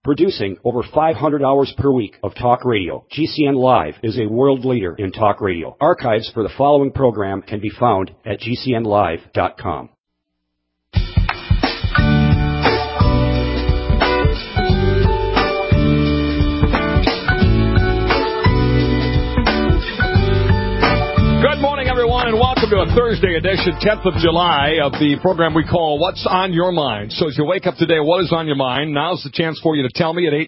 Producing over 500 hours per week of talk radio, GCN Live is a world leader in talk radio. Archives for the following program can be found at GCNlive.com. Good morning, everyone, and welcome to a Thursday edition, 10th of July, of the program we call What's on Your Mind. So as you wake up today, what is on your mind? Now's the chance for you to tell me at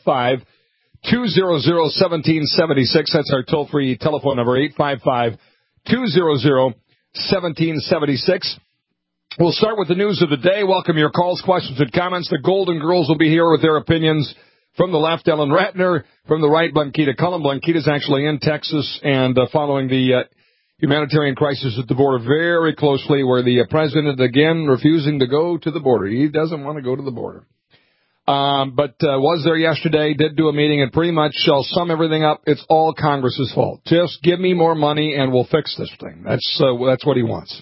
855-200-1776. That's our toll-free telephone number, 855-200-1776. We'll start with the news of the day. Welcome your calls, questions, and comments. The Golden Girls will be here with their opinions. From the left, Ellen Ratner. From the right, Blanquita Cullen. Blanquita's actually in Texas and following the humanitarian crisis at the border very closely, where the president, again, refusing to go to the border. He doesn't want to go to the border. But was there yesterday, did do a meeting, and pretty much shall sum everything up. It's all Congress's fault. Just give me more money and we'll fix this thing. That's what he wants.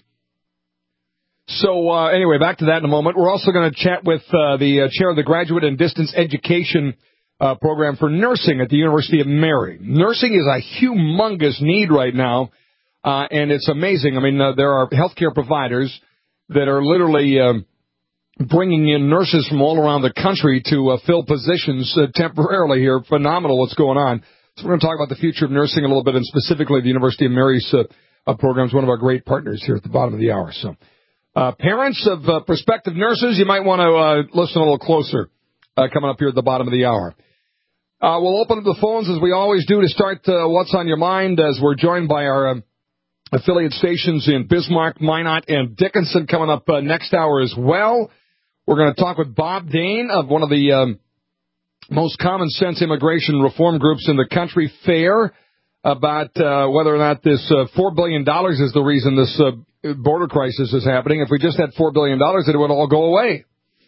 So anyway, back to that in a moment. We're also going to chat with the chair of the Graduate and Distance Education program for nursing at the University of Mary. Nursing is a humongous need right now. And it's amazing. I mean, there are healthcare providers that are literally bringing in nurses from all around the country to fill positions temporarily here. Phenomenal what's going on. So we're going to talk about the future of nursing a little bit, and specifically the University of Mary's program is one of our great partners here at the bottom of the hour. So parents of prospective nurses, you might want to listen a little closer coming up here at the bottom of the hour. We'll open up the phones as we always do to start What's on Your Mind, as we're joined by our affiliate stations in Bismarck, Minot, and Dickinson coming up next hour as well. We're going to talk with Bob Dane of one of the most common sense immigration reform groups in the country, FAIR, about whether or not this $4 billion is the reason this border crisis is happening. If we just had $4 billion, it would all go away.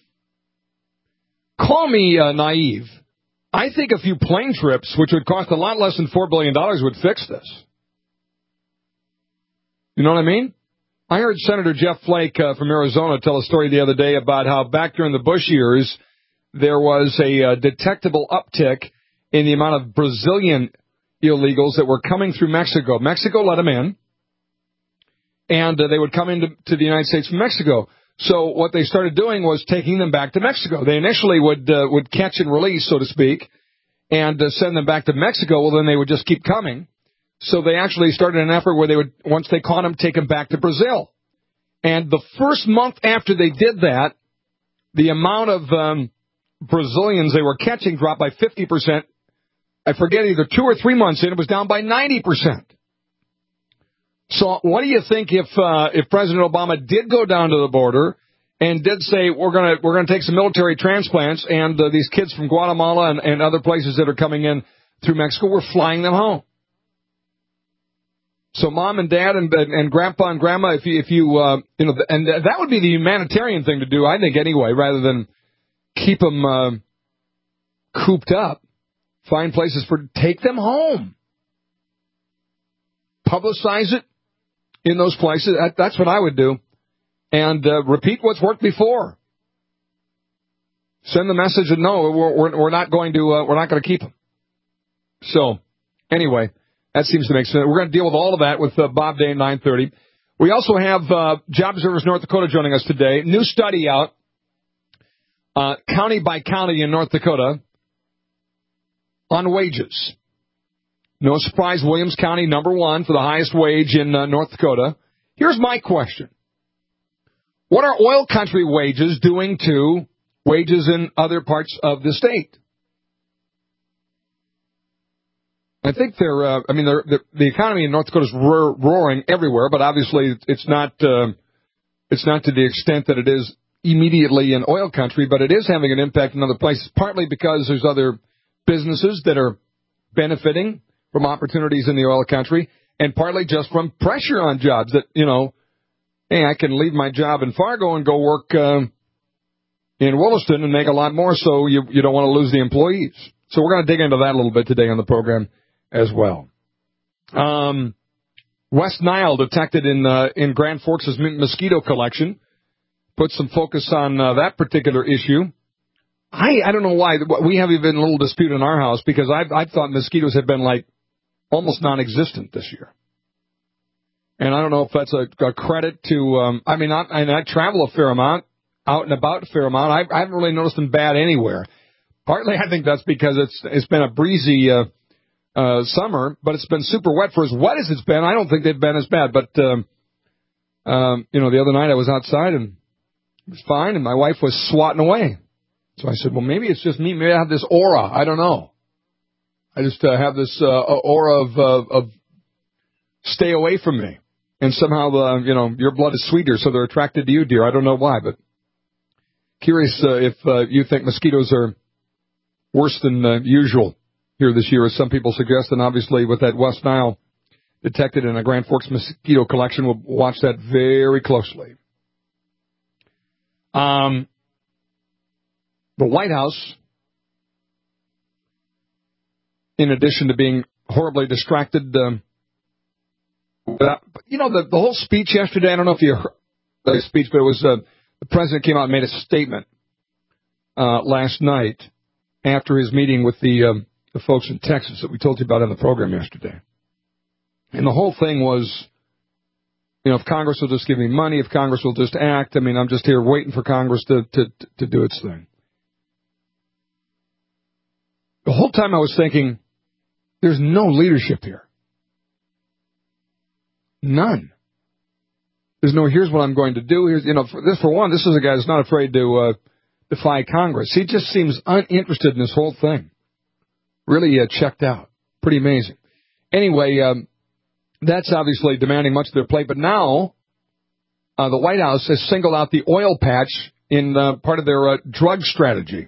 Call me naive. I think a few plane trips, which would cost a lot less than $4 billion, would fix this. You know what I mean? I heard Senator Jeff Flake from Arizona tell a story the other day about how back during the Bush years, there was a detectable uptick in the amount of Brazilian illegals that were coming through Mexico. Mexico let them in, and they would come into the United States from Mexico. So what they started doing was taking them back to Mexico. They initially would catch and release, so to speak, and send them back to Mexico. Well, then they would just keep coming. So they actually started an effort where they would, once they caught them, take them back to Brazil. And the first month after they did that, the amount of Brazilians they were catching dropped by 50%. I forget, either 2 or 3 months in, it was down by 90%. So what do you think if President Obama did go down to the border and did say, we're going to take some military transplants, and these kids from Guatemala and other places that are coming in through Mexico, we're flying them home? So mom and dad and grandpa and grandma, if you and that would be the humanitarian thing to do, I think, anyway, rather than keep them cooped up. Find places take them home. Publicize it in those places. That's what I would do. And repeat what's worked before. Send the message that no, we're not going to keep them. So anyway. That seems to make sense. We're going to deal with all of that with Bob Dane, 9:30. We also have Job Observers North Dakota joining us today. New study out, county by county in North Dakota, on wages. No surprise, Williams County, #1 for the highest wage in North Dakota. Here's my question. What are oil country wages doing to wages in other parts of the state? I think the economy in North Dakota is roaring everywhere, but obviously it's not to the extent that it is immediately in oil country, but it is having an impact in other places, partly because there's other businesses that are benefiting from opportunities in the oil country, and partly just from pressure on jobs that, hey, I can leave my job in Fargo and go work in Williston and make a lot more, so you don't want to lose the employees. So we're going to dig into that a little bit today on the program as well. West Nile detected in Grand Forks' mosquito collection. Put some focus on that particular issue. I don't know why. We have even a little dispute in our house because I thought mosquitoes had been like almost non-existent this year. And I don't know if that's a credit to, I travel a fair amount, out and about a fair amount. I haven't really noticed them bad anywhere. Partly I think that's because it's been a breezy summer, but it's been super wet. For as wet as it's been, I don't think they've been as bad. But, the other night I was outside and it was fine, and my wife was swatting away. So I said, well, maybe it's just me. Maybe I have this aura. I don't know. I just have this aura of stay away from me. And somehow, your blood is sweeter, so they're attracted to you, dear. I don't know why, but curious if you think mosquitoes are worse than usual here this year, as some people suggest. And obviously, with that West Nile detected in a Grand Forks mosquito collection, we'll watch that very closely. The White House, in addition to being horribly distracted, the whole speech yesterday, I don't know if you heard the speech, but it was the president came out and made a statement last night after his meeting with the folks in Texas that we told you about in the program yesterday. And the whole thing was, if Congress will just give me money, if Congress will just act, I'm just here waiting for Congress to do its thing. The whole time I was thinking, there's no leadership here. None. There's no, here's what I'm going to do. Here's, for one, this is a guy that's not afraid to defy Congress. He just seems uninterested in this whole thing. Really checked out. Pretty amazing. Anyway, that's obviously demanding much of their plate. But now, the White House has singled out the oil patch in part of their drug strategy.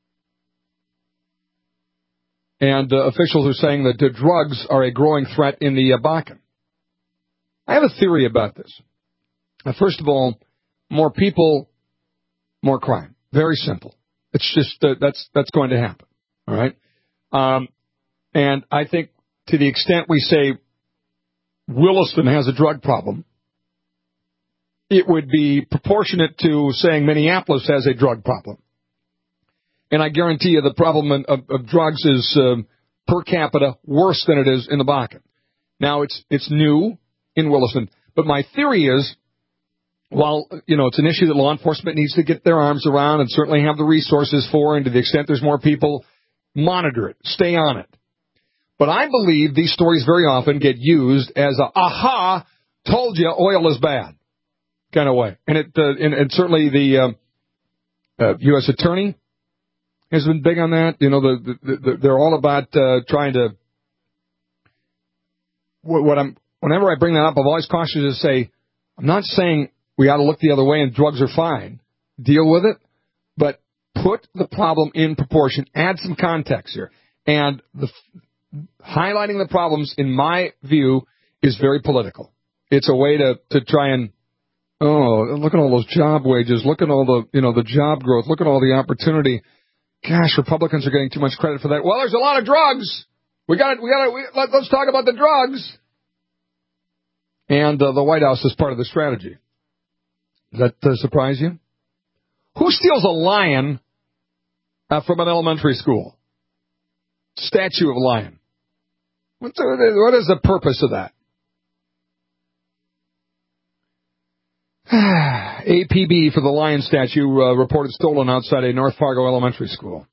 And officials are saying that the drugs are a growing threat in the Bakken. I have a theory about this. First of all, more people, more crime. Very simple. It's just that's going to happen. All right. And I think to the extent we say Williston has a drug problem, it would be proportionate to saying Minneapolis has a drug problem. And I guarantee you the problem of drugs is per capita worse than it is in the Bakken. Now, it's new in Williston, but my theory is, while, it's an issue that law enforcement needs to get their arms around and certainly have the resources for, and to the extent there's more people, monitor it, stay on it. But I believe these stories very often get used as a, aha, told you oil is bad kind of way. And and certainly the U.S. Attorney has been big on that. They're all about trying to. Whenever I bring that up, I'm always cautious to say, I'm not saying we ought to look the other way and drugs are fine. Deal with it, but put the problem in proportion. Add some context here, and highlighting the problems, in my view, is very political. It's a way to try and. Oh, look at all those job wages. Look at all the job growth. Look at all the opportunity. Gosh, Republicans are getting too much credit for that. Well, there's a lot of drugs. Let's talk about the drugs. And the White House is part of the strategy. Does that surprise you? Who steals a lion from an elementary school? Statue of a lion. What is the purpose of that? APB for the lion statue reported stolen outside a North Fargo elementary school.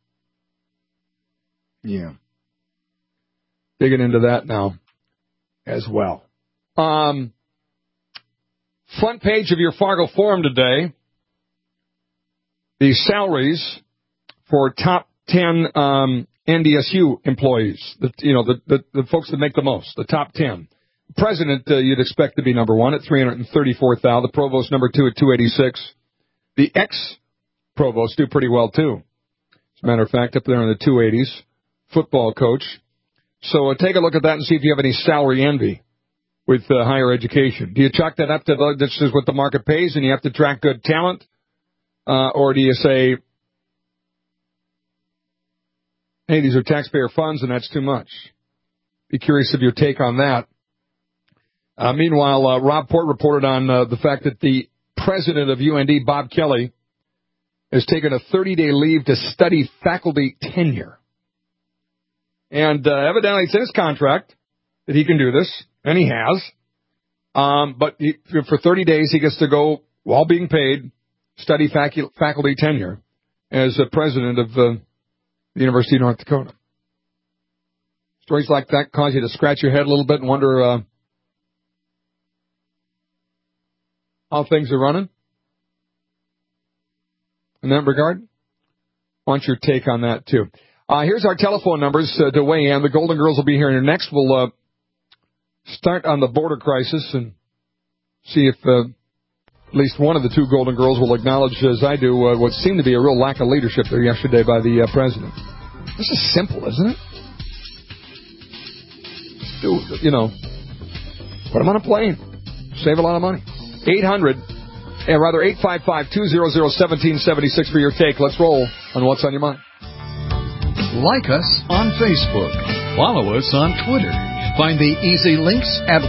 Yeah. Digging into that now as well. Front page of your Fargo Forum today, the salaries for top 10 NDSU employees, the folks that make the most, the top 10. President, you'd expect to be number one at $334,000. The provost, number two at $286,000. The ex-provost do pretty well, too. As a matter of fact, up there in the $280s. Football coach. So take a look at that and see if you have any salary envy with higher education. Do you chalk that up to this is what the market pays and you have to attract good talent? Or do you say, hey, these are taxpayer funds and that's too much? Be curious of your take on that. Meanwhile, Rob Port reported on the fact that the president of UND, Bob Kelly, has taken a 30-day leave to study faculty tenure. And evidently it's in his contract that he can do this, and he has. But for 30 days he gets to go, while being paid, study faculty tenure as president of the University of North Dakota. Stories like that cause you to scratch your head a little bit and wonder how things are running in that regard. I want your take on that, too. Here's our telephone numbers to weigh in. The Golden Girls will be here next. We'll start on the border crisis and see if at least one of the two Golden Girls will acknowledge, as I do, what seemed to be a real lack of leadership there yesterday by the president. This is simple, isn't it? Just put them on a plane. Save a lot of money. 855-200-1776 for your take. Let's roll on What's on Your Mind. Like us on Facebook. Follow us on Twitter. Find the easy links at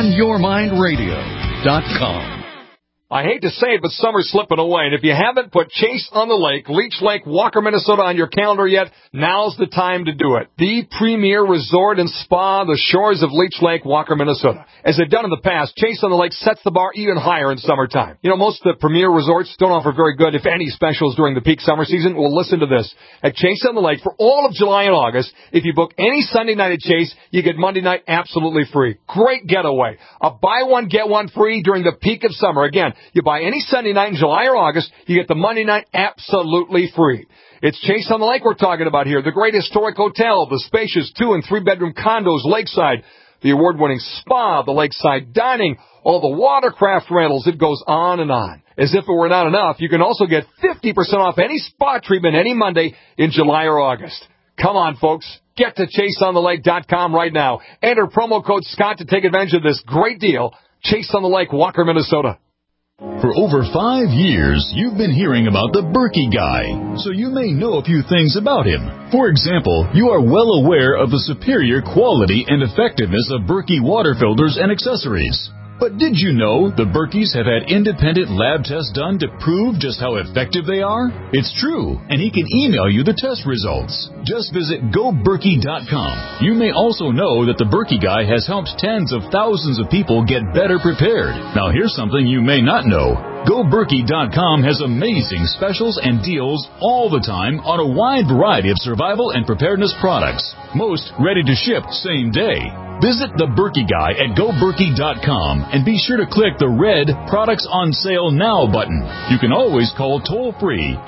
whatsonyourmindradio.com. I hate to say it, but summer's slipping away. And if you haven't put Chase on the Lake, Leech Lake, Walker, Minnesota on your calendar yet, now's the time to do it. The premier resort and spa, the shores of Leech Lake, Walker, Minnesota. As they've done in the past, Chase on the Lake sets the bar even higher in summertime. You know, most of the premier resorts don't offer very good, if any, specials during the peak summer season. Well, listen to this. At Chase on the Lake, for all of July and August, if you book any Sunday night at Chase, you get Monday night absolutely free. Great getaway. A buy one, get one free during the peak of summer. Again, you buy any Sunday night in July or August, you get the Monday night absolutely free. It's Chase on the Lake we're talking about here. The great historic hotel, the spacious 2- and 3-bedroom condos lakeside, the award-winning spa, the lakeside dining, all the watercraft rentals. It goes on and on. As if it were not enough, you can also get 50% off any spa treatment any Monday in July or August. Come on, folks. Get to ChaseOnTheLake.com right now. Enter promo code Scott to take advantage of this great deal. Chase on the Lake, Walker, Minnesota. For over 5 years, you've been hearing about the Berkey Guy, so you may know a few things about him. For example, you are well aware of the superior quality and effectiveness of Berkey water filters and accessories. But did you know the Berkeys have had independent lab tests done to prove just how effective they are? It's true, and he can email you the test results. Just visit GoBerkey.com. You may also know that the Berkey Guy has helped tens of thousands of people get better prepared. Now here's something you may not know. GoBerkey.com has amazing specials and deals all the time on a wide variety of survival and preparedness products. Most ready to ship same day. Visit the Berkey Guy at GoBerkey.com and be sure to click the red Products on Sale Now button. You can always call toll-free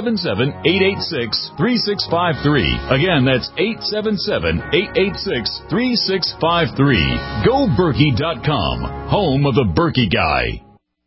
877-886-3653. Again, that's 877-886-3653. GoBerkey.com, home of the Berkey Guy.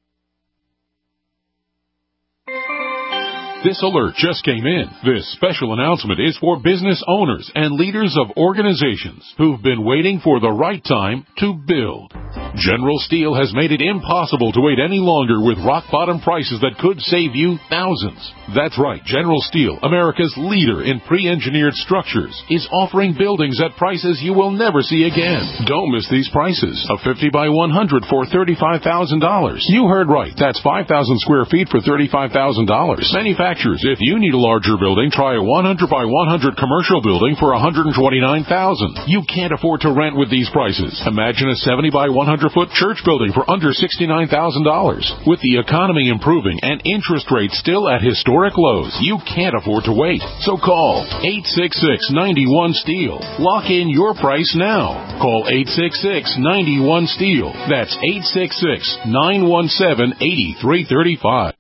This alert just came in. This special announcement is for business owners and leaders of organizations who've been waiting for the right time to build. General Steel has made it impossible to wait any longer with rock-bottom prices that could save you thousands. That's right, General Steel, America's leader in pre-engineered structures, is offering buildings at prices you will never see again. Don't miss these prices. A 50 by 100 for $35,000. You heard right. That's 5,000 square feet for $35,000. Manufacturers, if you need a larger building, try a 100 by 100 commercial building for $129,000. You can't afford to rent with these prices. Imagine a 70 by 100-foot church building for under $69,000. With the economy improving and interest rates still at historic lows, you can't afford to wait. So call 866-91-STEEL. Lock in your price now. Call 866-91-STEEL. That's 866-917-8335.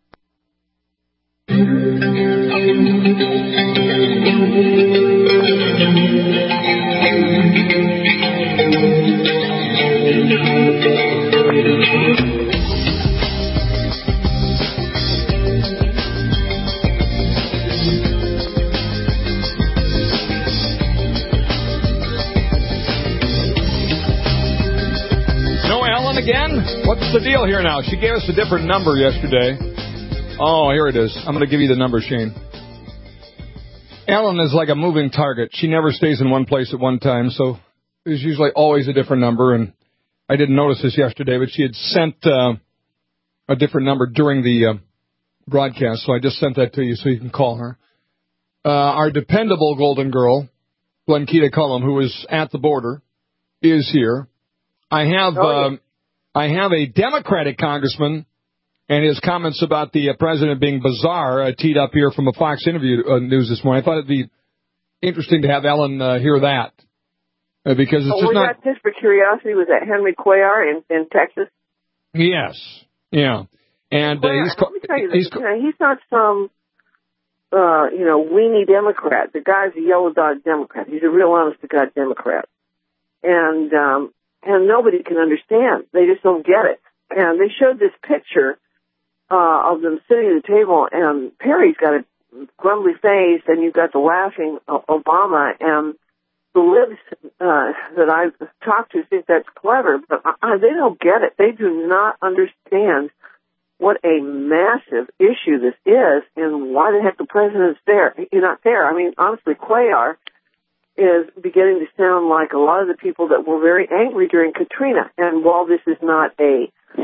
Again? What's the deal here now? She gave us a different number yesterday. Oh, here it is. I'm going to give you the number, Shane. Ellen is like a moving target. She never stays in one place at one time, so there's usually always a different number, and I didn't notice this yesterday, but she had sent a different number during the broadcast, so I just sent that to you so you can call her. Our dependable Golden Girl, Blankita Cullum, who is at the border, is here. I have a Democratic congressman and his comments about the president being bizarre teed up here from a Fox interview news this morning. I thought it'd be interesting to have Ellen hear that because it's just not. Just for curiosity, was that Henry Cuellar in Texas? Yes, yeah, and let me tell you this. He's not some weenie Democrat. The guy's a yellow dog Democrat. He's a real honest to God Democrat, and nobody can understand. They just don't get it. And they showed this picture of them sitting at the table, and Perry's got a grumbly face, and you've got the laughing Obama, and the libs that I've talked to think that's clever, but they don't get it. They do not understand what a massive issue this is, and why the heck the president's there. You're not there. I mean, honestly, Cuellar is beginning to sound like a lot of the people that were very angry during Katrina. And while this is not a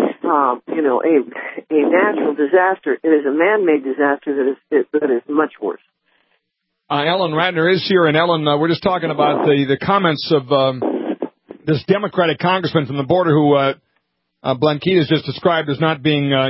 natural disaster, it is a man-made disaster that is much worse. Ellen Ratner is here, and Ellen, we're just talking about the comments of this Democratic congressman from the border who Blankita's just described as not being, a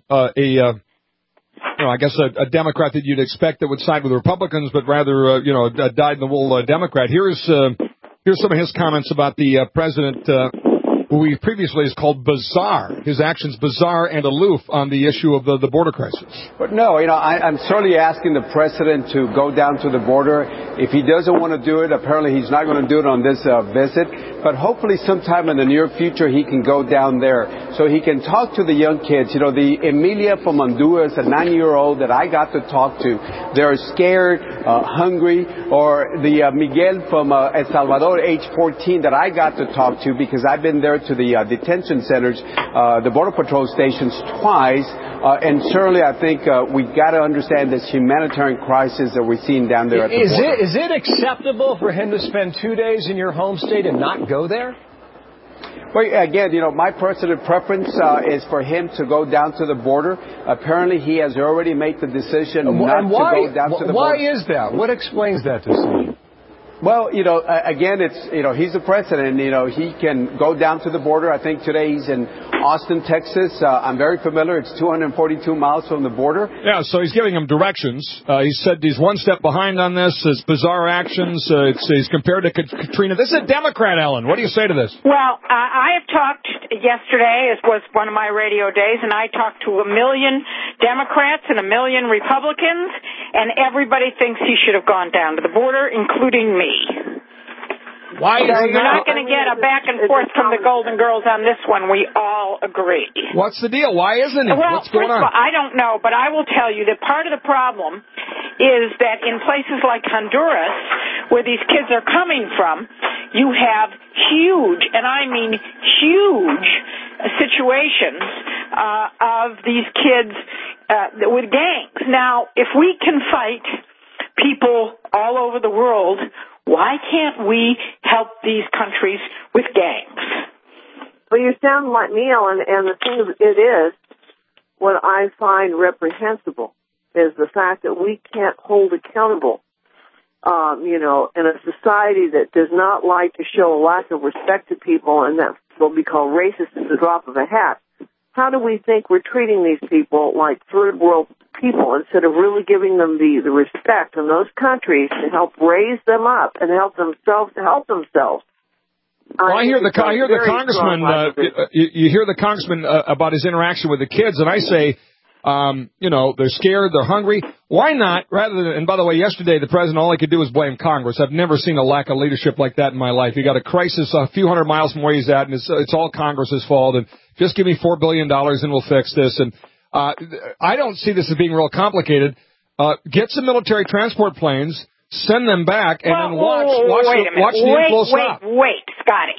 Democrat that you'd expect that would side with the Republicans, but rather, a dyed-in-the-wool Democrat. Here's some of his comments about the president, who he previously has called bizarre. His actions bizarre and aloof on the issue of the border crisis. But no, I'm certainly asking the president to go down to the border. If he doesn't want to do it, apparently he's not going to do it on this visit. But hopefully sometime in the near future he can go down there so he can talk to the young kids. The Emilia from Honduras, a 9-year-old that I got to talk to, they're scared, hungry. Or the Miguel from El Salvador, age 14, that I got to talk to because I've been there to the detention centers, the Border Patrol stations twice. And certainly I think we got to understand this humanitarian crisis that we're seeing down there at the border. Is it acceptable for him to spend 2 days in your home state and not go there? Well, again, my personal preference is for him to go down to the border. Apparently, he has already made the decision not to go down to the border. Why is that? What explains that decision? Well, again, it's, he's the president. He can go down to the border. I think today he's in Austin, Texas. I'm very familiar. It's 242 miles from the border. Yeah, so he's giving him directions. He said he's one step behind on this. His bizarre actions. He's compared to Katrina. This is a Democrat, Ellen. What do you say to this? Well, I have talked yesterday, it was one of my radio days, and I talked to 1 million Democrats and 1 million Republicans, and everybody thinks he should have gone down to the border, including me. Why is you're not going to get a back and forth from the Golden Girls on this one. We all agree. What's the deal? Why isn't it? Well, what's going on? First of all, I don't know, but I will tell you that part of the problem is that in places like Honduras, where these kids are coming from, you have huge, and I mean huge, situations of these kids with gangs. Now, if we can fight people all over the world, why can't we help these countries with gangs? Well, you sound like me, Ellen, and the thing is, what I find reprehensible is the fact that we can't hold accountable, in a society that does not like to show a lack of respect to people, and that will be called racist at the drop of a hat. How do we think we're treating these people like third world people instead of really giving them the respect in those countries to help raise them up and help themselves to help themselves? Well, I hear the congressman. You hear the congressman about his interaction with the kids, and I say, they're scared, they're hungry. Why not? And by the way, yesterday the president, all he could do was blame Congress. I've never seen a lack of leadership like that in my life. You got a crisis a few hundred miles from where he's at, and it's all Congress's fault. And just give me $4 billion and we'll fix this. And I don't see this as being real complicated. Get some military transport planes, send them back, and then watch the inflow stop. Wait, Scotty.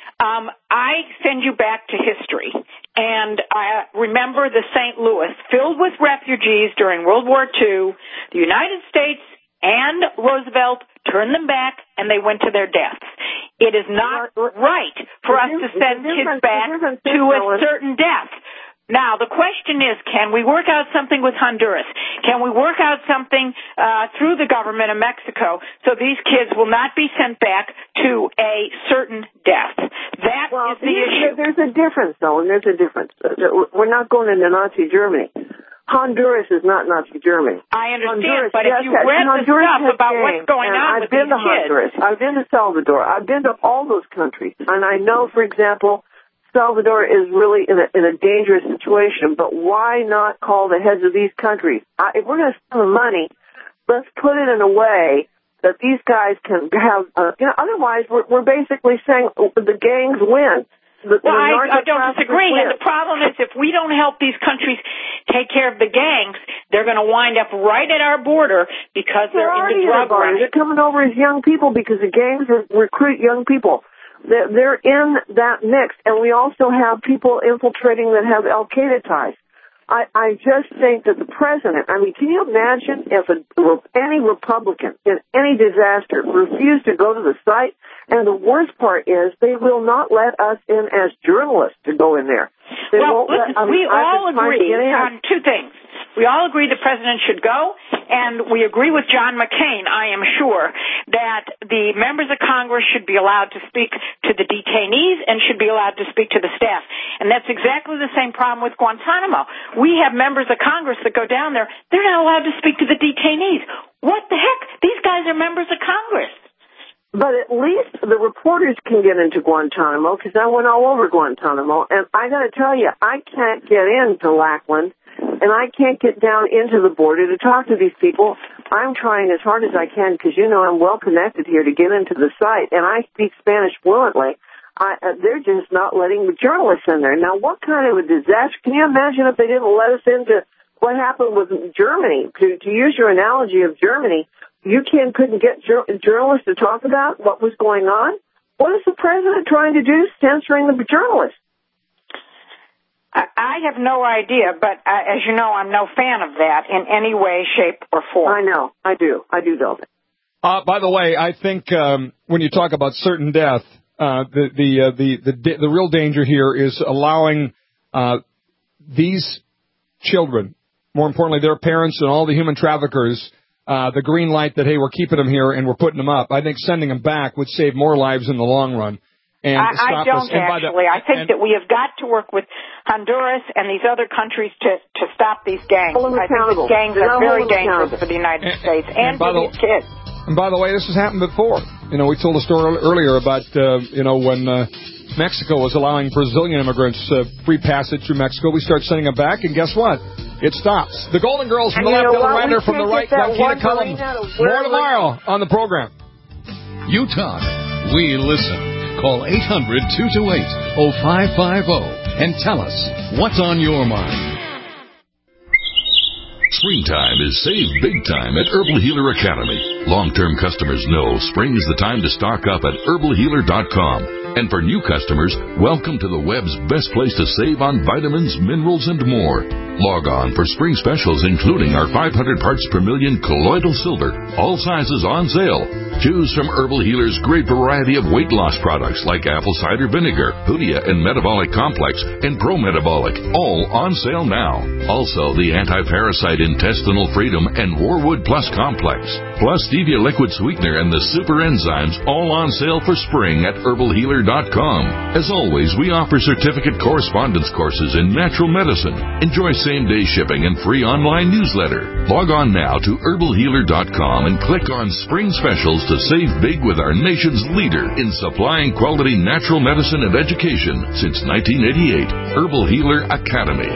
I send you back to history. And I remember the St. Louis filled with refugees during World War II. The United States and Roosevelt turned them back, and they went to their deaths. It is not right for us to send kids back to a certain death. Now, the question is, can we work out something with Honduras? Can we work out something through the government of Mexico so these kids will not be sent back to a certain death? That is the issue. There's a difference, though, and there's a difference. We're not going into Nazi Germany. Honduras is not Nazi Germany. I understand, Honduras, but if you read the stuff about what's going on with these kids... I've been to Honduras. I've been to Salvador. I've been to all those countries. And I know, for example... Salvador is really in a dangerous situation, but why not call the heads of these countries? If we're going to spend the money, let's put it in a way that these guys can have, otherwise we're basically saying the gangs win. I don't disagree, and the problem is if we don't help these countries take care of the gangs, they're going to wind up right at our border because they're in the drug rush. They're coming over as young people because the gangs recruit young people. They're in that mix, and we also have people infiltrating that have Al-Qaeda ties. I just think that the president, can you imagine if any Republican in any disaster refused to go to the site? And the worst part is they will not let us in as journalists to go in there. We all agree on two things. We all agree the president should go, and we agree with John McCain, I am sure, that the members of Congress should be allowed to speak to the detainees and should be allowed to speak to the staff. And that's exactly the same problem with Guantanamo. We have members of Congress that go down there. They're not allowed to speak to the detainees. What the heck? These guys are members of Congress. But at least the reporters can get into Guantanamo, because I went all over Guantanamo, and I got to tell you, I can't get into Lackland, and I can't get down into the border to talk to these people. I'm trying as hard as I can, because I'm well connected here to get into the site, and I speak Spanish fluently. They're just not letting the journalists in there. Now, what kind of a disaster? Can you imagine if they didn't let us into what happened with Germany? To use your analogy of Germany, you couldn't get journalists to talk about what was going on? What is the president trying to do, censoring the journalists? I have no idea, but as you know, I'm no fan of that in any way, shape, or form. I know. I do know that. By the way, I think when you talk about certain death, the real danger here is allowing these children, more importantly their parents and all the human traffickers, the green light that, hey, we're keeping them here and we're putting them up. I think sending them back would save more lives in the long run. And I don't actually. I think that we have got to work with Honduras and these other countries to stop these gangs. I think these gangs are very dangerous for the United States and for these kids. And by the way, this has happened before. We told a story earlier about, when Mexico was allowing Brazilian immigrants free passage through Mexico. We start sending them back, and guess what? It stops. The Golden Girls from the left, Ellen Radner from the right, Blanquita Cullum. More tomorrow on the program. You talk, we listen. Call 800-228-0550 and tell us what's on your mind. Springtime is save big time at Herbal Healer Academy. Long-term customers know spring is the time to stock up at herbalhealer.com. And for new customers, welcome to the web's best place to save on vitamins, minerals, and more. Log on for spring specials, including our 500 parts per million colloidal silver, all sizes on sale. Choose from Herbal Healer's great variety of weight loss products like apple cider vinegar, Hoodia and Metabolic Complex, and Pro Metabolic, all on sale now. Also, the anti-parasite intestinal freedom and Warwood Plus Complex, plus stevia liquid sweetener and the super enzymes, all on sale for spring at herbalhealer.com. As always, we offer certificate correspondence courses in natural medicine. Enjoy same-day shipping and free online newsletter. Log on now to herbalhealer.com and click on Spring Specials to save big with our nation's leader in supplying quality natural medicine and education since 1988, Herbal Healer Academy.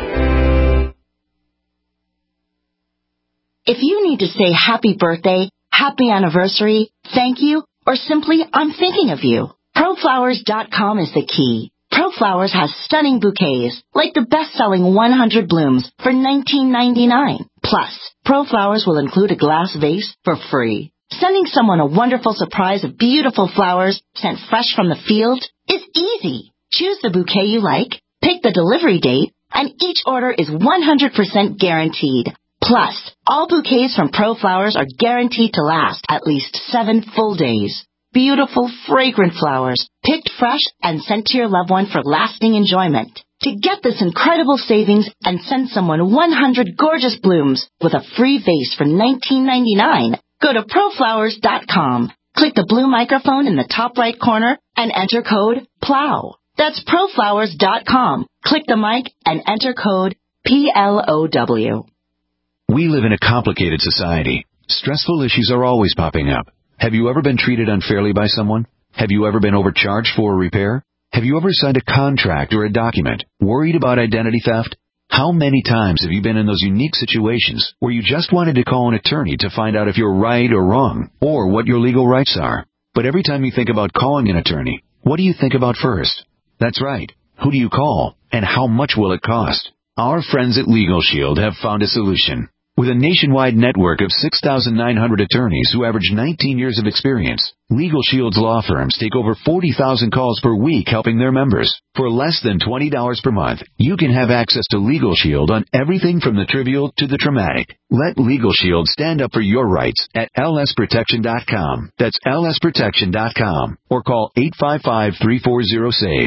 If you need to say happy birthday, happy anniversary, thank you, or simply I'm thinking of you, ProFlowers.com is the key. ProFlowers has stunning bouquets, like the best-selling 100 blooms for $19.99. Plus, ProFlowers will include a glass vase for free. Sending someone a wonderful surprise of beautiful flowers sent fresh from the field is easy. Choose the bouquet you like, pick the delivery date, and each order is 100% guaranteed. Plus, all bouquets from ProFlowers are guaranteed to last at least 7 full days. Beautiful, fragrant flowers, picked fresh and sent to your loved one for lasting enjoyment. To get this incredible savings and send someone 100 gorgeous blooms with a free vase for $19.99, go to proflowers.com. Click the blue microphone in the top right corner and enter code PLOW. That's proflowers.com. Click the mic and enter code PLOW. We live in a complicated society. Stressful issues are always popping up. Have you ever been treated unfairly by someone? Have you ever been overcharged for a repair? Have you ever signed a contract or a document worried about identity theft? How many times have you been in those unique situations where you just wanted to call an attorney to find out if you're right or wrong, or what your legal rights are? But every time you think about calling an attorney, what do you think about first? That's right. Who do you call, and how much will it cost? Our friends at Legal Shield have found a solution. With a nationwide network of 6,900 attorneys who average 19 years of experience, Legal Shield's law firms take over 40,000 calls per week helping their members. For less than $20 per month, you can have access to Legal Shield on everything from the trivial to the traumatic. Let Legal Shield stand up for your rights at lsprotection.com. That's lsprotection.com. Or call 855-340-SAVE,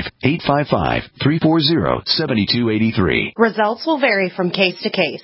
855-340-7283. Results will vary from case to case.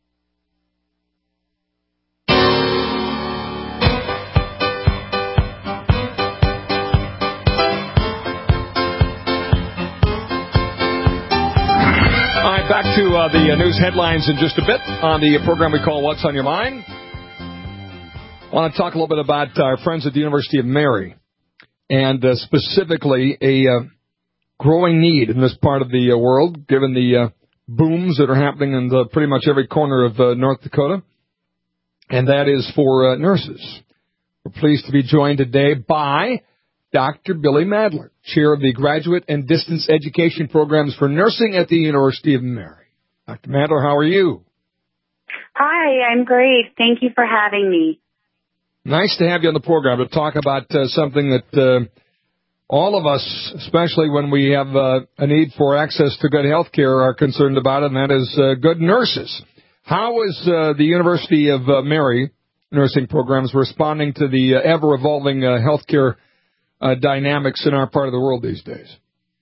Back to the news headlines in just a bit on the program we call What's on Your Mind. I want to talk a little bit about our friends at the University of Mary and specifically a growing need in this part of the world, given the booms that are happening in pretty much every corner of North Dakota, and that is for nurses. We're pleased to be joined today by Dr. Billy Madler, Chair of the Graduate and Distance Education Programs for Nursing at the University of Mary. Dr. Madler, how are you? Hi, I'm great. Thank you for having me. Nice to have you on the program to talk about something that all of us, especially when we have a need for access to good health care, are concerned about, and that is good nurses. How is the University of Mary nursing programs responding to the ever-evolving health care dynamics in our part of the world these days?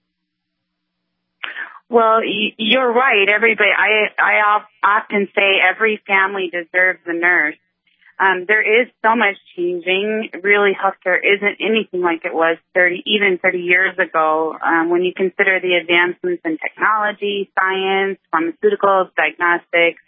Well, you're right. Everybody, I often say every family deserves a nurse. There is so much changing. Really, healthcare isn't anything like it was 30 years ago. When you consider the advancements in technology, science, pharmaceuticals, diagnostics,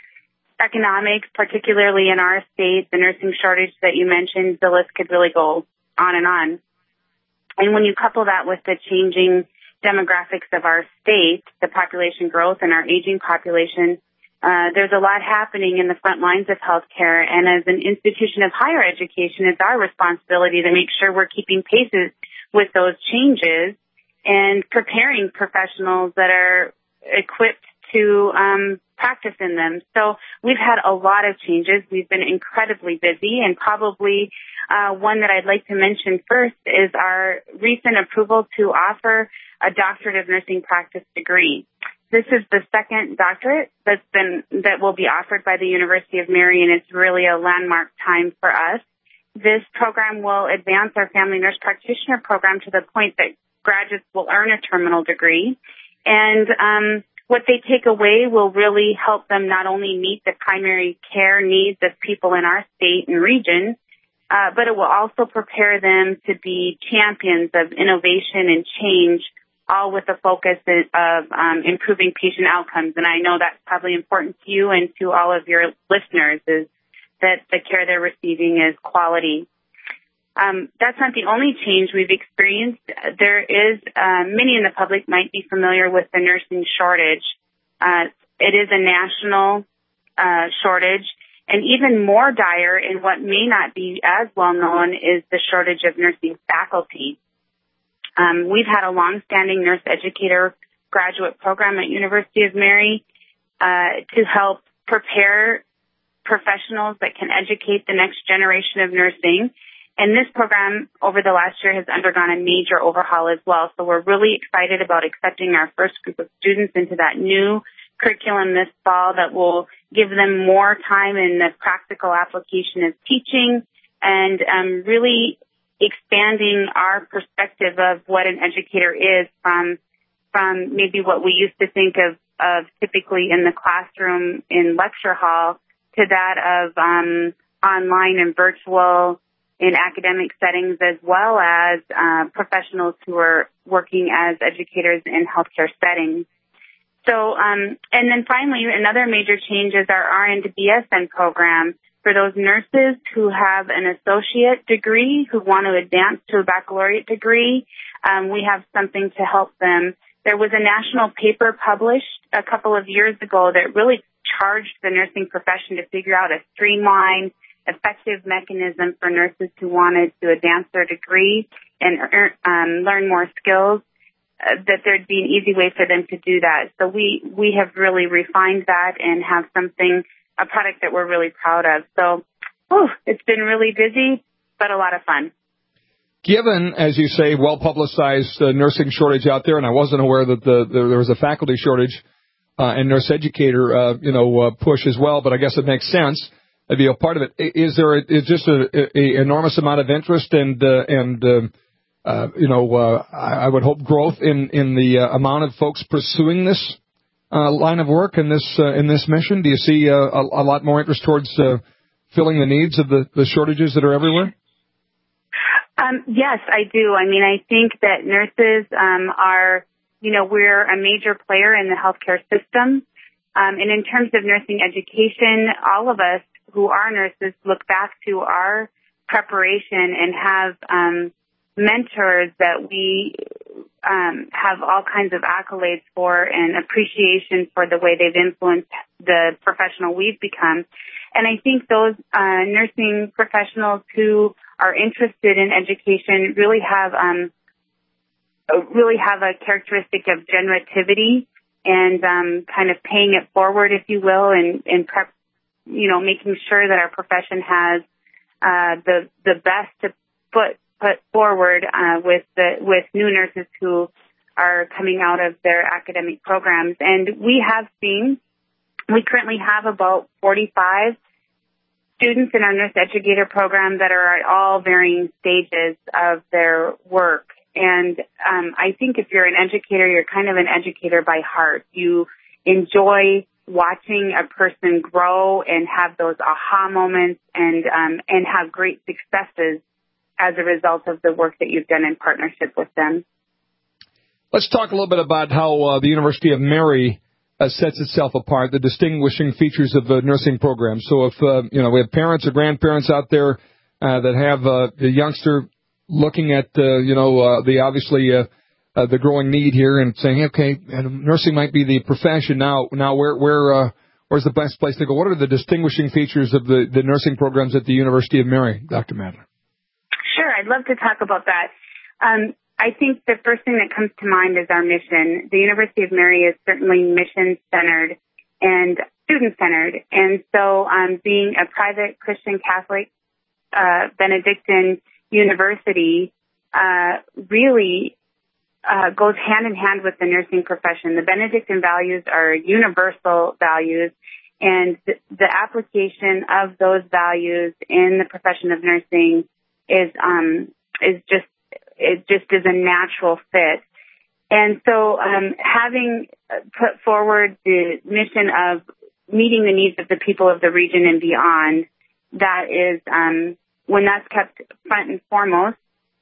economics, particularly in our state, the nursing shortage that you mentioned, the list could really go on and on. And when you couple that with the changing demographics of our state, the population growth and our aging population, there's a lot happening in the front lines of healthcare. And as an institution of higher education, it's our responsibility to make sure we're keeping paces with those changes and preparing professionals that are equipped to practice in them. So we've had a lot of changes. We've been incredibly busy, and probably one that I'd like to mention first is our recent approval to offer a doctorate of nursing practice degree. This is the second doctorate that will be offered by the University of Mary, and it's really a landmark time for us. This program will advance our family nurse practitioner program to the point that graduates will earn a terminal degree. And what they take away will really help them not only meet the primary care needs of people in our state and region, but it will also prepare them to be champions of innovation and change, all with the focus of improving patient outcomes. And I know that's probably important to you and to all of your listeners, is that the care they're receiving is quality. That's not the only change we've experienced. There is, many in the public might be familiar with the nursing shortage. It is a national shortage, and even more dire in what may not be as well known is the shortage of nursing faculty. We've had a long-standing nurse educator graduate program at University of Mary to help prepare professionals that can educate the next generation of nursing. And this program over the last year has undergone a major overhaul as well. So we're really excited about accepting our first group of students into that new curriculum this fall that will give them more time in the practical application of teaching and really expanding our perspective of what an educator is from from maybe what we used to think of typically in the classroom in lecture hall to that of online and virtual in academic settings, as well as professionals who are working as educators in healthcare settings. So, and then finally, another major change is our RN to BSN program for those nurses who have an associate degree, who want to advance to a baccalaureate degree. We have something to help them. There was a national paper published a couple of years ago that really charged the nursing profession to figure out a streamlined, effective mechanism for nurses who wanted to advance their degree and learn more skills, that there'd be an easy way for them to do that. So we have really refined that and have a product that we're really proud of. So, it's been really busy, but a lot of fun. Given, as you say, well-publicized nursing shortage out there, and I wasn't aware that there was a faculty shortage and nurse educator, push as well, but I guess it makes sense to be a part of it. Is just an enormous amount of interest I would hope growth in the amount of folks pursuing this line of work in this mission? Do you see a lot more interest towards filling the needs of the shortages that are everywhere? Yes, I do. I mean, I think that nurses are, we're a major player in the healthcare system. And in terms of nursing education, all of us who are nurses look back to our preparation and have mentors that we have all kinds of accolades for and appreciation for the way they've influenced the professional we've become. And I think those nursing professionals who are interested in education really have a characteristic of generativity and kind of paying it forward, if you will, and making sure that our profession has the best to put forward with new nurses who are coming out of their academic programs. And we currently have about 45 students in our nurse educator program that are at all varying stages of their work. And I think if you're an educator, you're kind of an educator by heart. You enjoy watching a person grow and have those aha moments and have great successes as a result of the work that you've done in partnership with them. Let's talk a little bit about how the University of Mary sets itself apart, the distinguishing features of the nursing program. So if, we have parents or grandparents out there that have the youngster looking at, the growing need here and saying, okay, nursing might be the profession. Now where's the best place to go? What are the distinguishing features of the nursing programs at the University of Mary, Dr. Madler? Sure, I'd love to talk about that. I think the first thing that comes to mind is our mission. The University of Mary is certainly mission-centered and student-centered. And so being a private Christian Catholic Benedictine university really goes hand in hand with the nursing profession. The Benedictine values are universal values, and the application of those values in the profession of nursing is a natural fit. And so having put forward the mission of meeting the needs of the people of the region and beyond, that is, when that's kept front and foremost,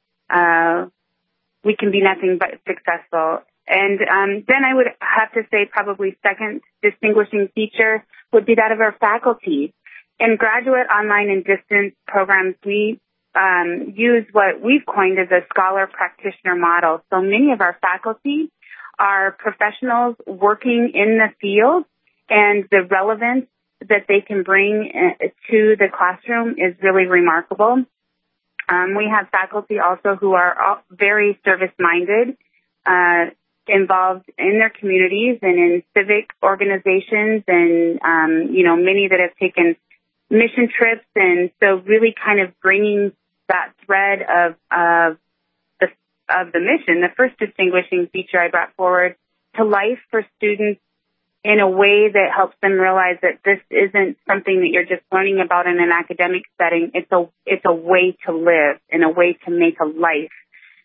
we can be nothing but successful. And then I would have to say probably second distinguishing feature would be that of our faculty. In graduate, online, and distance programs, we use what we've coined as a scholar-practitioner model. So many of our faculty are professionals working in the field, and the relevance that they can bring to the classroom is really remarkable. We have faculty also who are very service-minded, involved in their communities and in civic organizations, and many that have taken mission trips, and so really kind of bringing that thread of the mission, the first distinguishing feature I brought forward, to life for students in a way that helps them realize that this isn't something that you're just learning about in an academic setting. It's a way to live and a way to make a life.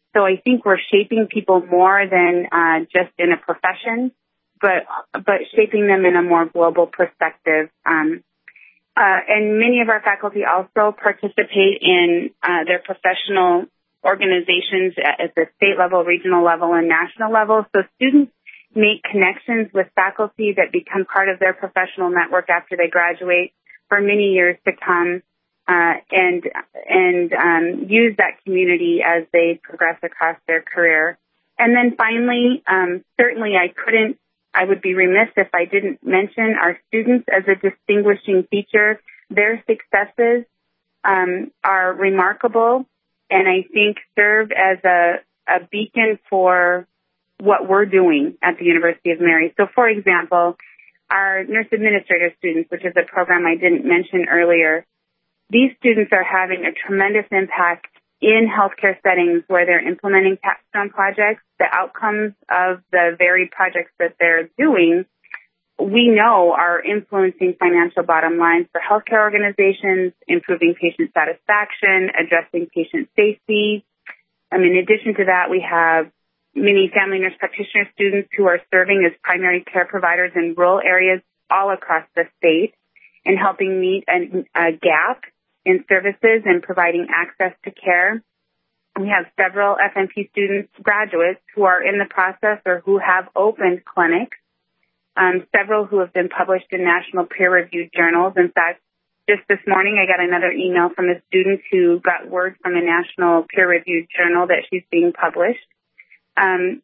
So I think we're shaping people more than just in a profession, but shaping them in a more global perspective. And many of our faculty also participate in their professional organizations at the state level, regional level, and national level. So students make connections with faculty that become part of their professional network after they graduate for many years to come, and use that community as they progress across their career. And then finally, certainly I would be remiss if I didn't mention our students as a distinguishing feature. Their successes are remarkable, and I think serve as a beacon for what we're doing at the University of Mary. So, for example, our nurse administrator students, which is a program I didn't mention earlier, these students are having a tremendous impact in healthcare settings where they're implementing capstone projects. The outcomes of the varied projects that they're doing, we know, are influencing financial bottom lines for healthcare organizations, improving patient satisfaction, addressing patient safety. In addition to that, we have many family nurse practitioner students who are serving as primary care providers in rural areas all across the state and helping meet a gap in services and providing access to care. We have several FNP students, graduates, who are in the process or who have opened clinics, several who have been published in national peer-reviewed journals. In fact, just this morning I got another email from a student who got word from a national peer-reviewed journal that she's being published. And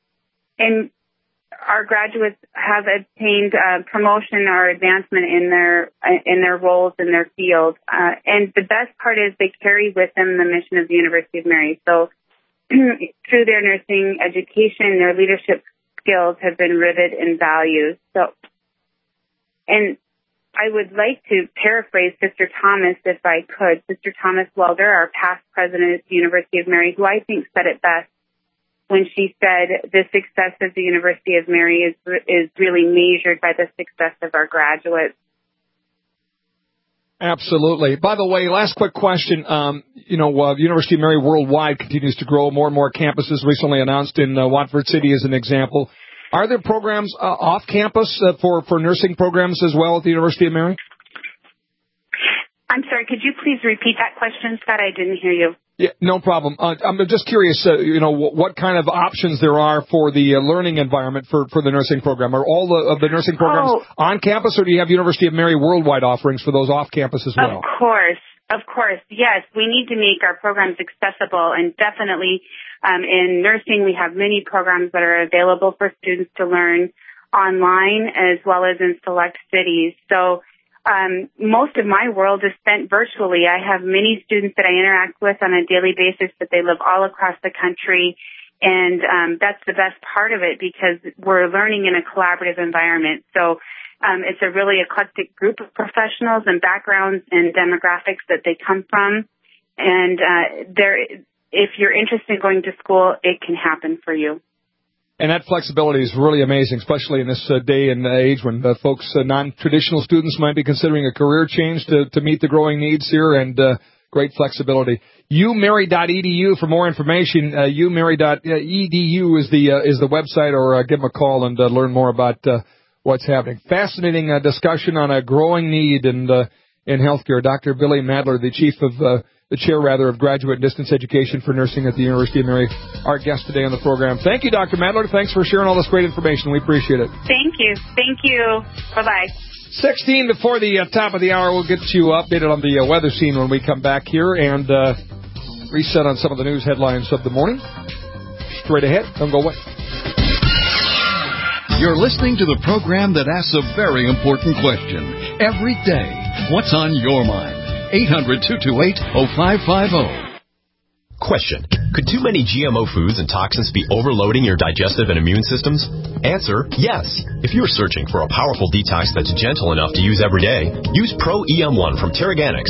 our graduates have obtained promotion or advancement in their roles in their field. And the best part is they carry with them the mission of the University of Mary. So through their nursing education, their leadership skills have been rooted in values. And I would like to paraphrase Sister Thomas, if I could. Sister Thomas Welder, our past president at the University of Mary, who I think said it best when she said the success of the University of Mary is really measured by the success of our graduates. Absolutely. By the way, last quick question. The University of Mary worldwide continues to grow. More and more campuses recently announced in Watford City as an example. Are there programs off campus for nursing programs as well at the University of Mary? I'm sorry, could you please repeat that question, Scott? I didn't hear you. Yeah, no problem. I'm just curious, what kind of options there are for the learning environment for the nursing program. Are all of the nursing programs on campus, or do you have University of Mary worldwide offerings for those off campus as well? Of course. Yes, we need to make our programs accessible, and definitely in nursing we have many programs that are available for students to learn online as well as in select cities. So most of my world is spent virtually. I have many students that I interact with on a daily basis, but they live all across the country, and that's the best part of it because we're learning in a collaborative environment. So it's a really eclectic group of professionals and backgrounds and demographics that they come from, and if you're interested in going to school, it can happen for you. And that flexibility is really amazing, especially in this day and age when folks, non-traditional students, might be considering a career change to meet the growing needs here, and great flexibility. umary.edu for more information. umary.edu is the website, or give them a call and learn more about what's happening. Fascinating discussion on a growing need in healthcare. Dr. Billy Madler, the chair of graduate and distance education for nursing at the University of Mary, our guest today on the program. Thank you, Dr. Madler. Thanks for sharing all this great information. We appreciate it. Thank you. Bye-bye. 16 before the top of the hour. We'll get you updated on the weather scene when we come back here and reset on some of the news headlines of the morning. Straight ahead. Don't go away. You're listening to the program that asks a very important question every day. What's on your mind? 800-228-0550. Question. Could too many GMO foods and toxins be overloading your digestive and immune systems? Answer, yes. If you're searching for a powerful detox that's gentle enough to use every day, use Pro EM1 from Terraganics.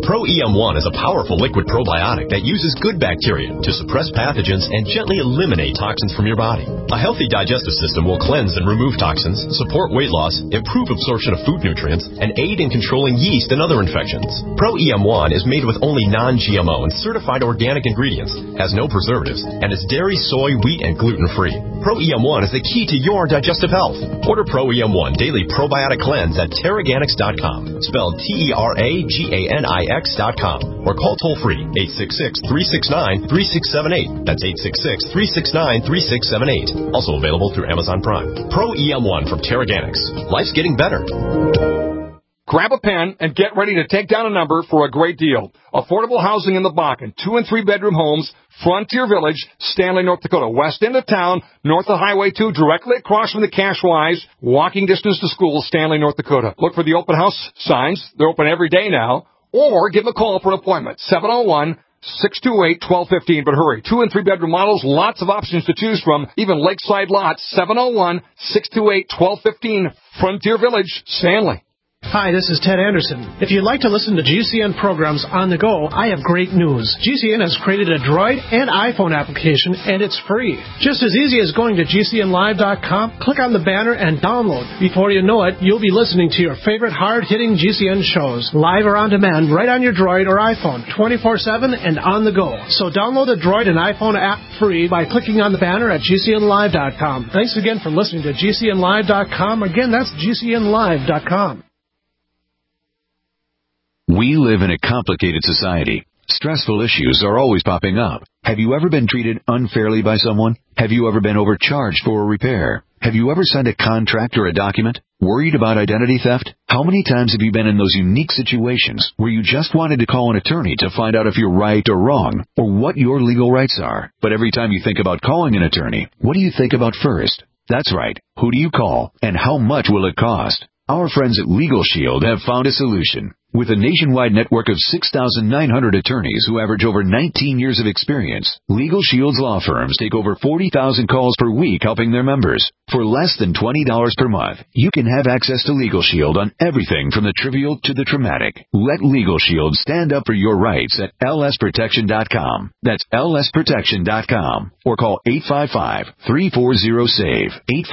Pro EM1 is a powerful liquid probiotic that uses good bacteria to suppress pathogens and gently eliminate toxins from your body. A healthy digestive system will cleanse and remove toxins, support weight loss, improve absorption of food nutrients, and aid in controlling yeast and other infections. Pro EM1 is made with only non-GMO and certified organic ingredients, has no preservatives, and is dairy, soy, wheat, and gluten-free. Pro EM1 is the key to your digestive health. Order Pro EM1 Daily Probiotic Cleanse at Teraganix.com, spelled TERAGANIX.com, or call toll-free 866-369-3678. That's 866-369-3678. Also available through Amazon Prime. Pro EM1 from Teraganix. Life's getting better. Grab a pen and get ready to take down a number for a great deal. Affordable housing in the Bakken, 2- and 3-bedroom homes, Frontier Village, Stanley, North Dakota, west end of town, north of Highway 2, directly across from the Cashwise, walking distance to school, Stanley, North Dakota. Look for the open house signs. They're open every day now. Or give them a call for an appointment, 701-628-1215. But hurry, 2- and 3-bedroom models, lots of options to choose from, even lakeside lots, 701-628-1215, Frontier Village, Stanley. Hi, this is Ted Anderson. If you'd like to listen to GCN programs on the go, I have great news. GCN has created a Droid and iPhone application, and it's free. Just as easy as going to GCNlive.com, click on the banner, and download. Before you know it, you'll be listening to your favorite hard-hitting GCN shows, live or on demand, right on your Droid or iPhone, 24/7 and on the go. So download the Droid and iPhone app free by clicking on the banner at GCNlive.com. Thanks again for listening to GCNlive.com. Again, that's GCNlive.com. We live in a complicated society. Stressful issues are always popping up. Have you ever been treated unfairly by someone? Have you ever been overcharged for a repair? Have you ever signed a contract or a document? Worried about identity theft? How many times have you been in those unique situations where you just wanted to call an attorney to find out if you're right or wrong, or what your legal rights are? But every time you think about calling an attorney, what do you think about first? That's right. Who do you call, and how much will it cost? Our friends at Legal Shield have found a solution. With a nationwide network of 6,900 attorneys who average over 19 years of experience, Legal Shield's law firms take over 40,000 calls per week helping their members. For less than $20 per month, you can have access to Legal Shield on everything from the trivial to the traumatic. Let Legal Shield stand up for your rights at lsprotection.com. That's lsprotection.com. Or call 855-340-SAVE,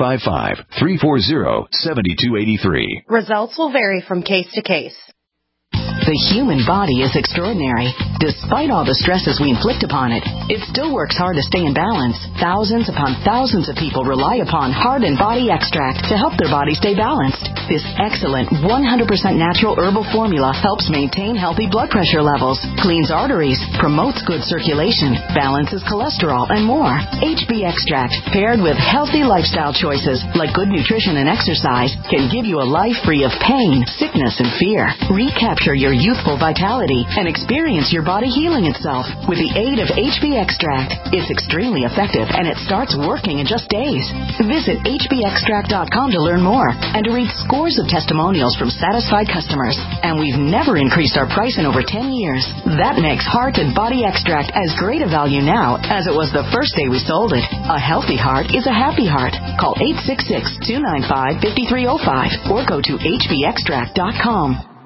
855-340-7283. Results will vary from case to case. The human body is extraordinary. Despite all the stresses we inflict upon it, it still works hard to stay in balance. Thousands upon thousands of people rely upon Heart and Body Extract to help their body stay balanced. This excellent 100% natural herbal formula helps maintain healthy blood pressure levels, cleans arteries, promotes good circulation, balances cholesterol, and more. HB Extract, paired with healthy lifestyle choices like good nutrition and exercise, can give you a life free of pain, sickness, and fear. Recapture your youthful vitality and experience your body healing itself with the aid of HB Extract. It's extremely effective, and it starts working in just days. Visit hbextract.com to learn more and to read scores of testimonials from satisfied customers. And we've never increased our price in over 10 years. That makes Heart and Body Extract as great a value now as it was the first day we sold it. A healthy heart is a happy heart. Call 866-295-5305 or go to hbextract.com.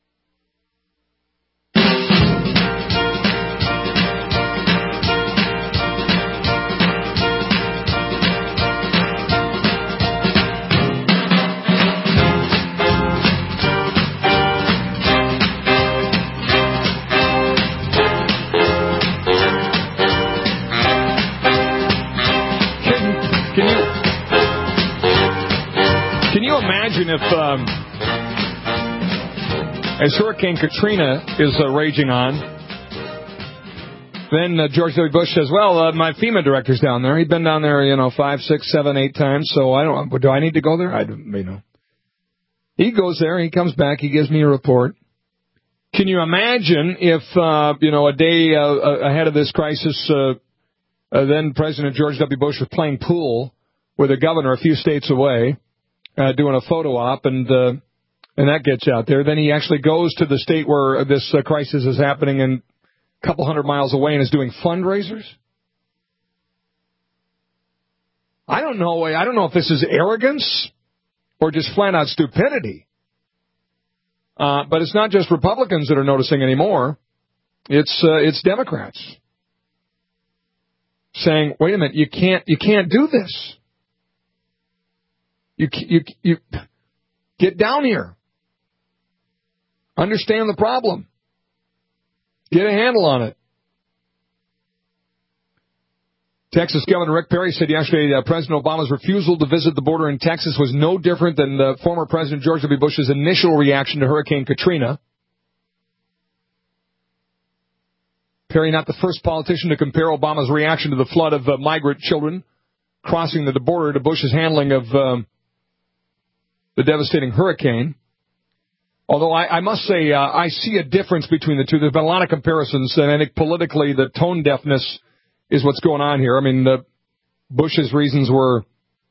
If as Hurricane Katrina is raging on, then George W. Bush says, well, my FEMA director's down there. He'd been down there, 5, 6, 7, 8 times, so do I need to go there? He goes there, he comes back, he gives me a report. Can you imagine if, a day ahead of this crisis, then President George W. Bush was playing pool with a governor a few states away, doing a photo op, and that gets out there. Then he actually goes to the state where this crisis is happening and a couple hundred miles away and is doing fundraisers. I don't know if this is arrogance or just flat out stupidity. But it's not just Republicans that are noticing anymore. It's Democrats saying, wait a minute, you can't do this. You get down here. Understand the problem. Get a handle on it. Texas Governor Rick Perry said yesterday President Obama's refusal to visit the border in Texas was no different than the former President George W. Bush's initial reaction to Hurricane Katrina. Perry, not the first politician to compare Obama's reaction to the flood of migrant children crossing the border to Bush's handling of the devastating hurricane. Although I must say I see a difference between the two. There's been a lot of comparisons, and I think politically the tone deafness is what's going on here. I mean, Bush's reasons were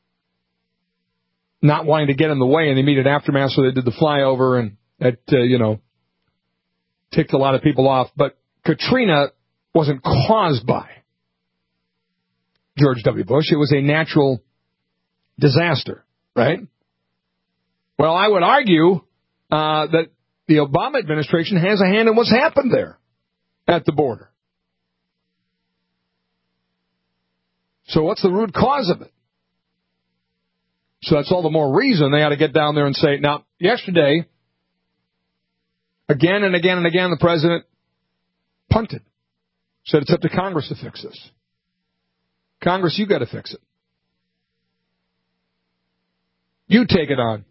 not wanting to get in the way in the immediate aftermath, so they did the flyover, and that, ticked a lot of people off. But Katrina wasn't caused by George W. Bush. It was a natural disaster, right? Well, I would argue that the Obama administration has a hand in what's happened there at the border. So what's the root cause of it? So that's all the more reason they ought to get down there and say, now, yesterday, again and again and again, the president punted. Said it's up to Congress to fix this. Congress, you got to fix it. You take it on.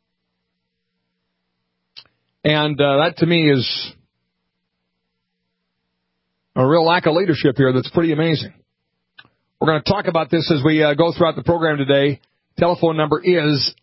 And that, to me, is a real lack of leadership here that's pretty amazing. We're going to talk about this as we go throughout the program today. Telephone number is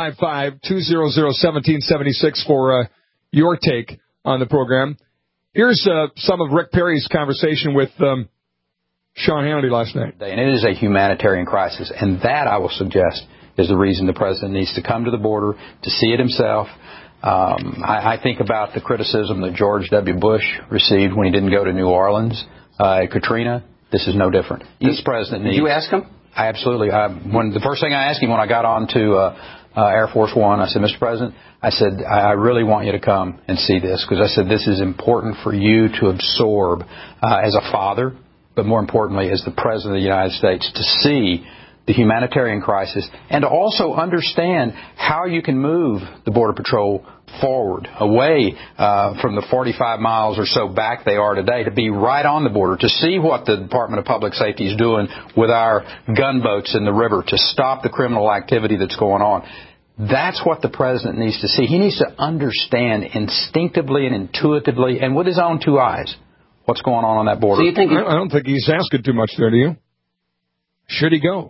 855-200-1776 for your take on the program. Here's some of Rick Perry's conversation with Sean Hannity last night. And it is a humanitarian crisis, and that, I will suggest, is the reason the president needs to come to the border to see it himself. I think about the criticism that George W. Bush received when he didn't go to New Orleans at Katrina. This is no different. This president needs... Did you ask him? I absolutely. The first thing I asked him when I got on to Air Force One, I said, Mr. President, I said, I really want you to come and see this, because I said this is important for you to absorb as a father, but more importantly as the President of the United States, to see the humanitarian crisis and to also understand how you can move the Border Patrol forward, away from the 45 miles or so back they are today, to be right on the border, to see what the Department of Public Safety is doing with our gunboats in the river to stop the criminal activity that's going on. That's what the president needs to see. He needs to understand instinctively and intuitively and with his own two eyes what's going on that border. So you think I don't think he's asking too much there, do you? Should he go?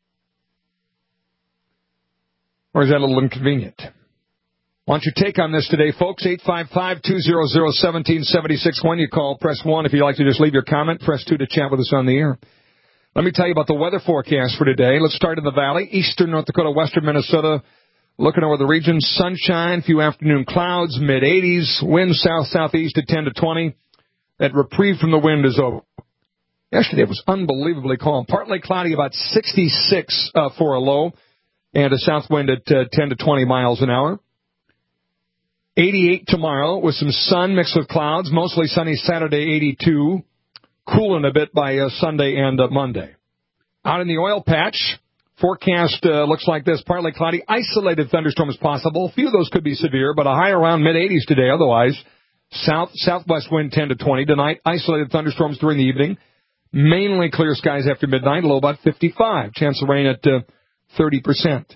Or is that a little inconvenient? Why don't you take on this today, folks? 855-200-1776. When you call, press 1 if you'd like to just leave your comment. Press 2 to chat with us on the air. Let me tell you about the weather forecast for today. Let's start in the valley. Eastern North Dakota, western Minnesota. Looking over the region, sunshine, few afternoon clouds, mid-80s. Wind south-southeast at 10 to 20. That reprieve from the wind is over. Yesterday was unbelievably calm. Partly cloudy, about 66 for a low. And a south wind at 10 to 20 miles an hour. 88 tomorrow with some sun mixed with clouds. Mostly sunny Saturday, 82. Cooling a bit by Sunday and Monday. Out in the oil patch, forecast looks like this. Partly cloudy, isolated thunderstorms possible. A few of those could be severe, but a high around mid-80s today. Otherwise, southwest wind 10 to 20. Tonight, isolated thunderstorms during the evening. Mainly clear skies after midnight, low about 55. Chance of rain at 30%.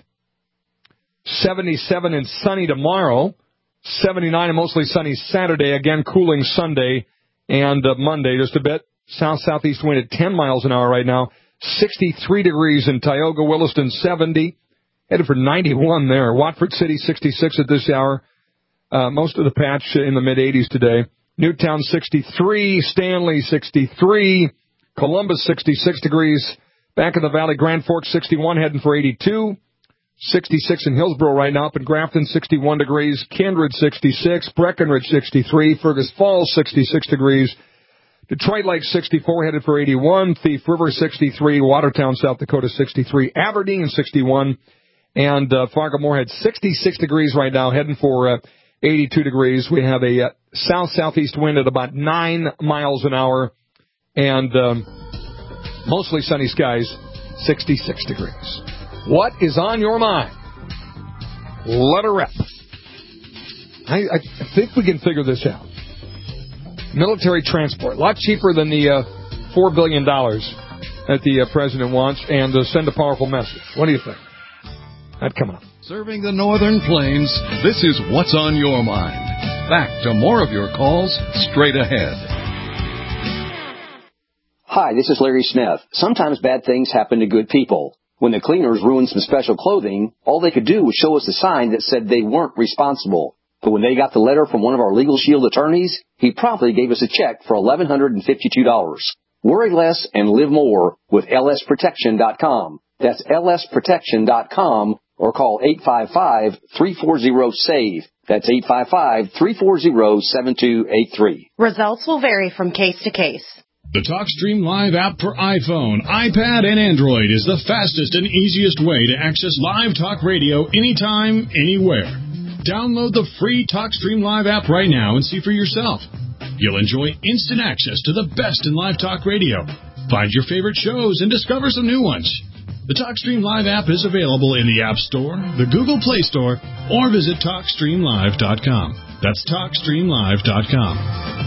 77 and sunny tomorrow. 79 and mostly sunny Saturday. Again, cooling Sunday and Monday just a bit. South-southeast wind at 10 miles an hour right now. 63 degrees in Tioga, Williston, 70. Headed for 91 there. Watford City, 66 at this hour. Most of the patch in the mid-80s today. Newtown, 63. Stanley, 63. Columbus, 66 degrees. Back in the valley, Grand Forks, 61, heading for 82. 66 in Hillsborough right now. Up in Grafton, 61 degrees. Kindred, 66. Breckenridge, 63. Fergus Falls, 66 degrees. Detroit Lake, 64, headed for 81. Thief River, 63. Watertown, South Dakota, 63. Aberdeen, 61. And Fargo Moorhead, 66 degrees right now, heading for 82 degrees. We have a south-southeast wind at about 9 miles an hour, and mostly sunny skies, 66 degrees. What is on your mind? Let her rip. I think we can figure this out. Military transport, a lot cheaper than the $4 billion that the president wants, and send a powerful message. What do you think? That'd come up. Serving the Northern Plains, this is What's on Your Mind. Back to more of your calls straight ahead. Hi, this is Larry Smith. Sometimes bad things happen to good people. When the cleaners ruined some special clothing, all they could do was show us a sign that said they weren't responsible. But when they got the letter from one of our Legal Shield attorneys, he promptly gave us a check for $1,152. Worry less and live more with lsprotection.com. That's lsprotection.com, or call 855-340-SAVE. That's 855-340-7283. Results will vary from case to case. The TalkStream Live app for iPhone, iPad, and Android is the fastest and easiest way to access live talk radio anytime, anywhere. Download the free TalkStream Live app right now and see for yourself. You'll enjoy instant access to the best in live talk radio. Find your favorite shows and discover some new ones. The TalkStream Live app is available in the App Store, the Google Play Store, or visit TalkStreamLive.com. That's TalkStreamLive.com.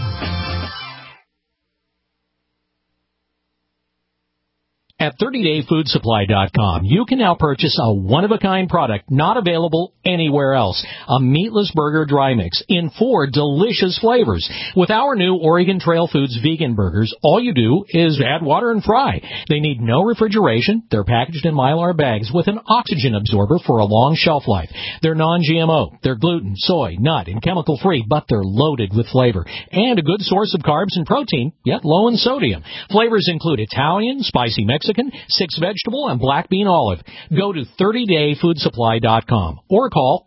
At 30dayfoodsupply.com, you can now purchase a one-of-a-kind product not available anywhere else. A meatless burger dry mix in 4 delicious flavors. With our new Oregon Trail Foods vegan burgers, all you do is add water and fry. They need no refrigeration. They're packaged in Mylar bags with an oxygen absorber for a long shelf life. They're non-GMO. They're gluten, soy, nut, and chemical-free, but they're loaded with flavor. And a good source of carbs and protein, yet low in sodium. Flavors include Italian, spicy Mexican, 6 vegetable, and black bean olive. Go to 30dayfoodsupply.com or call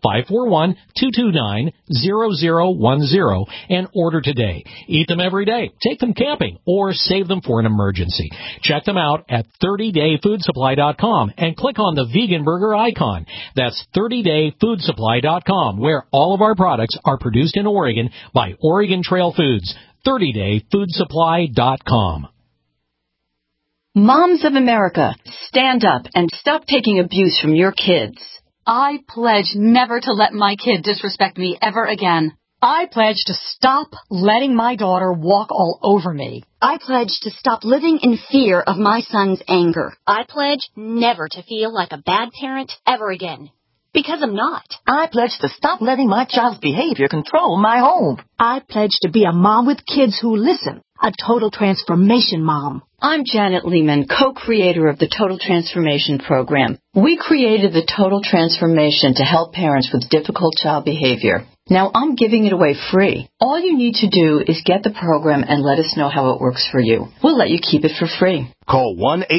541-229-0010 and order today. Eat them every day, take them camping, or save them for an emergency. Check them out at 30dayfoodsupply.com and click on the vegan burger icon. That's 30dayfoodsupply.com, where all of our products are produced in Oregon by Oregon Trail Foods. 30dayfoodsupply.com. Moms of America, stand up and stop taking abuse from your kids. I pledge never to let my kid disrespect me ever again. I pledge to stop letting my daughter walk all over me. I pledge to stop living in fear of my son's anger. I pledge never to feel like a bad parent ever again. Because I'm not. I pledge to stop letting my child's behavior control my home. I pledge to be a mom with kids who listen. A total transformation mom. I'm Janet Lehman, co-creator of the Total Transformation Program. We created the Total Transformation to help parents with difficult child behavior. Now I'm giving it away free. All you need to do is get the program and let us know how it works for you. We'll let you keep it for free. Call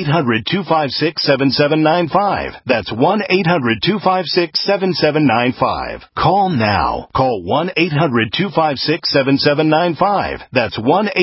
1-800-256-7795. That's 1-800-256-7795. Call now. Call 1-800-256-7795. That's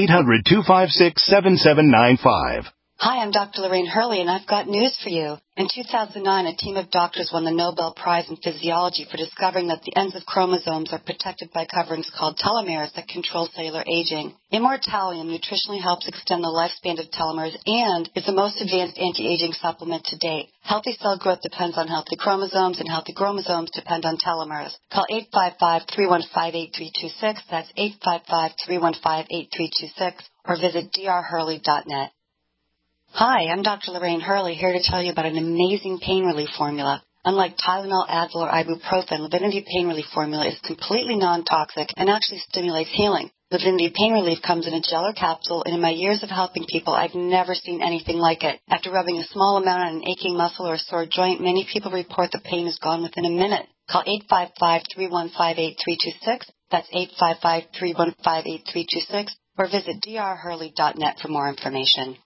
1-800-256-7795. Hi, I'm Dr. Lorraine Hurley, and I've got news for you. In 2009, a team of doctors won the Nobel Prize in Physiology for discovering that the ends of chromosomes are protected by coverings called telomeres that control cellular aging. Immortalium nutritionally helps extend the lifespan of telomeres and is the most advanced anti-aging supplement to date. Healthy cell growth depends on healthy chromosomes, and healthy chromosomes depend on telomeres. Call 855-315-8326. That's 855-315-8326, or visit drhurley.net. Hi, I'm Dr. Lorraine Hurley, here to tell you about an amazing pain relief formula. Unlike Tylenol, Advil, or ibuprofen, Livinity Pain Relief Formula is completely non-toxic and actually stimulates healing. Livinity Pain Relief comes in a gel or capsule, and in my years of helping people, I've never seen anything like it. After rubbing a small amount on an aching muscle or a sore joint, many people report the pain is gone within a minute. Call 855-315-8326. That's 855-315-8326, or visit drhurley.net for more information.